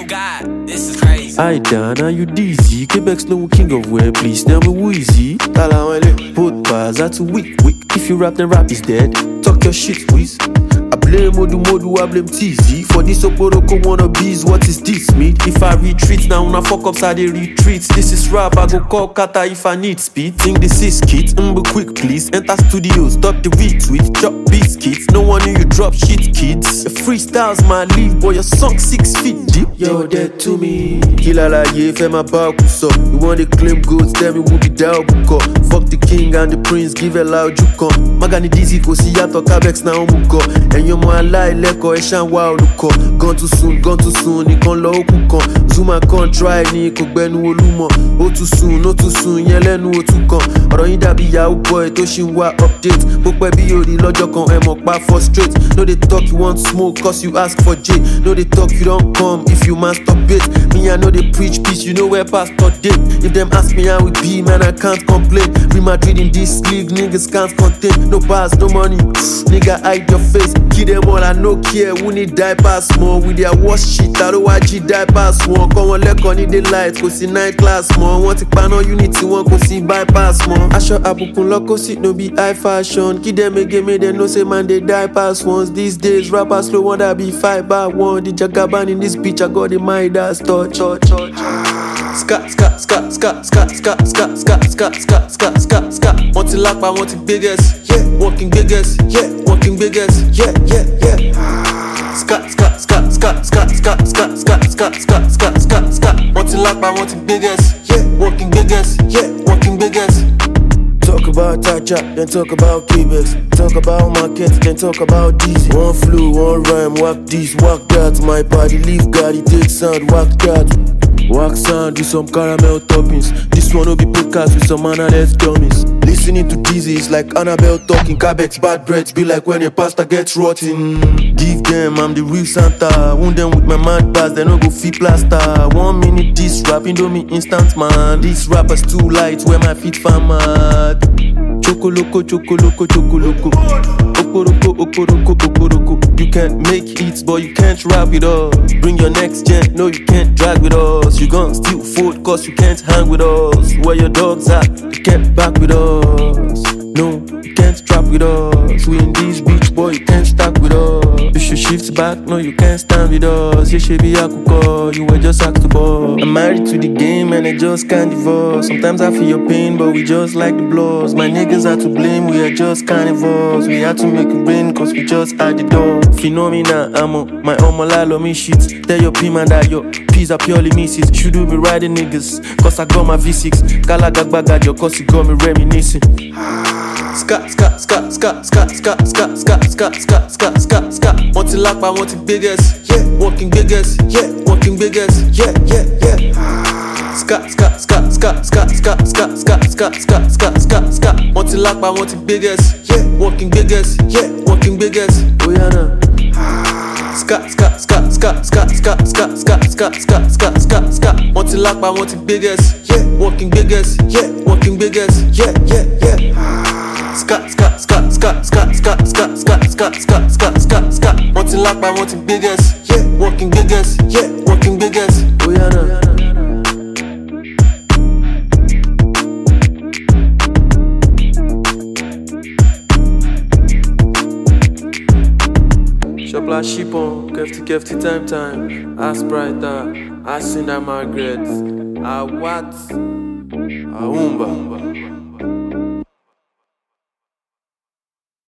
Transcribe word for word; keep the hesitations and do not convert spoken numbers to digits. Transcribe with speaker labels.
Speaker 1: God, this is crazy.
Speaker 2: I down, are you dizzy? Quebec's no king of where, please tell me who is he? Put bars are too weak, weak. If you rap, then rap is dead. Talk your shit, please. I blame Modu Modu, I blame T Z. For this Oporoko wannabes, what is this, me? If I retreat, now when I fuck ups, I they retreat. This is rap, I go call Kata if I need speed. Think this is kit, mm, quick please. Enter studio, stop the retweet. Drop biscuits, no one knew you drop shit, kids. The freestyles my leave, boy, your song six feet deep. You're dead to me. Kilala ye, fais ma barque so. You want to claim goods, tell me who be down, buko. Fuck the king and the prince, give a loud you come. Magani dizzy, ko si yato Cabex na omuko. And you're more alive, leko, eshan wow, luko. Gone too soon, gone too soon, you can low kuko. Zuma can't try, ni ko benu olumo. Oh too soon, no too soon, yele nu o too come. Ọ̀rọ̀ yín dàbí yahoo boy, tó ṣì ń wá update. Pópẹ́ bí orí lọ́jọ́ kan, ẹ mọ̀ pa frustrate. No they talk, you want smoke, cause you ask for J. No they talk, you don't come, if you masturbate. Me, I know they preach peace, you know where pastor date. If them ask me how we be, man, I can't complain. Real Madrid in this league, niggas can't contain. No bars, no money, nigga hide your face. Kill them all, I no care, who need diapers more. With their wash shit, I don't watch it diapers one. Come on, let on in the light, go see night class more. Want to pan on unity, one go see bypass more. I shot Abukun Loco, sit no be high fashion. Kill them again, make them know say man, they diapers once. These days, rappers slow, want that be five by one. The Jagaban in this bitch, I got the Midas touch, touch, touch. Ska, ska, ska, ska, ska, ska, ska, ska, ska, ska, ska, ska, ska. Want to lack, I want the biggest, yeah. Walking biggest, yeah. Walking biggest, yeah, yeah, yeah. Ska, ska, ska, ska, ska, ska, ska, ska, ska, ska, ska, ska, ska. Want to lack, I want the biggest, yeah. Walking biggest, yeah. Walking biggest. Talk about Tacha, then talk about Quebec. Talk about market, then talk about Dizzy. One flu, one rhyme, whack this, whack that. My party leave God, it takes sound, whack that. Wax sound, do some caramel toppings. This one will be podcast with some analyst dummies. Listening to Dizzy is like Annabelle talking. Cabex bad breath be like when your pasta gets rotten. Give them, I'm the real Santa. Wound them with my mad bars, they no go fit plaster. One minute this rap, Indomie instant man. These rappers too light, where my feet fan mad. Choco loco, choco loco, choco loco. Oporoko, oporoko, oporoko. You can't make hits, but you can't rap with us. Bring your next gen, no you can't drag with us. You gon' steal food, cause you can't hang with us. Where your dogs at, you can't back with us. No, you can't trap with us. We in this beach, boy, you can't stack with us. You should shift back, no you can't stand with us. You should be a kuko, you were just asked to ball. I'm married to the game and I just can't divorce. Sometimes I feel your pain, but we just like the blows. My niggas are to blame, we are just carnivores. We had to make it rain, cause we just had the door. Phenomena, I'm on my own lalo me shit. Tell your P man that your P's are purely misses. Should do be riding niggas, cause I got my V six. Kala gagbagad your cause you got me reminiscing. Ska, ska, ska, ska, ska, ska, ska, ska, ska, ska, ska, ska, ska. Want to lack, I want the biggest, yeah. Walking biggest, yeah. Walking biggest, yeah, yeah, yeah. Ska, ska, ska, ska, ska, ska, ska, ska, ska, ska, ska, ska, ska. Want to lack, I want the biggest, yeah. Walking biggest, yeah. Walking biggest. Oh yeah, nah. Ska, ska, ska, ska, ska, ska, ska, ska, ska, ska, ska, ska, ska. Want to lack, I want the biggest, yeah. Walking biggest, yeah. Walking biggest, yeah, yeah, yeah. Ska, ska, ska, ska, ska, ska, ska, ska, ska, ska, ska, ska, ska. Want to lack, I want the biggest, yeah. Walking biggest, yeah. Walking biggest. Oh yeah, nah. Shop la chipon, kefti kefti time time. Ask brighter, ask in that Margaret. Ah what? Ah umba.